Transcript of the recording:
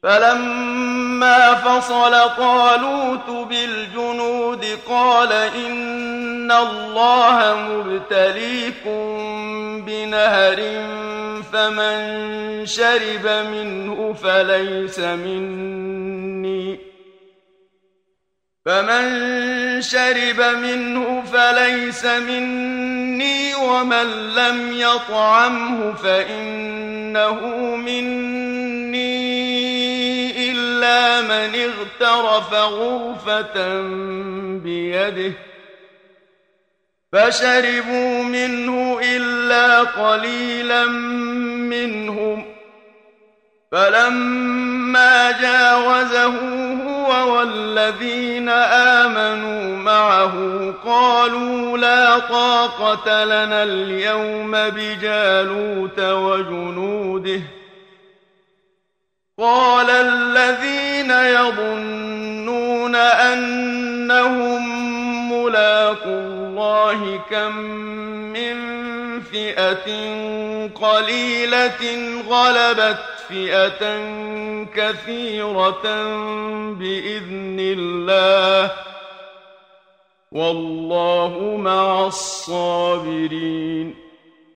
فلما فصل طالوت بالجنود قال إن الله مبتليكم بنهر فمن شرب منه فليس مني ومن لم يطعمه فإنه مني إلا من اغترف غرفة بيده فشربوا منه إلا قليلا منهم فلما جاوزه هو والذين آمنوا معه قالوا لا طاقة لنا اليوم بجالوت وجنوده قال الذين يظنون أنهم ملاقو الله كم من فئة قليلة غلبت فئة كثيرة بإذن الله والله مع الصابرين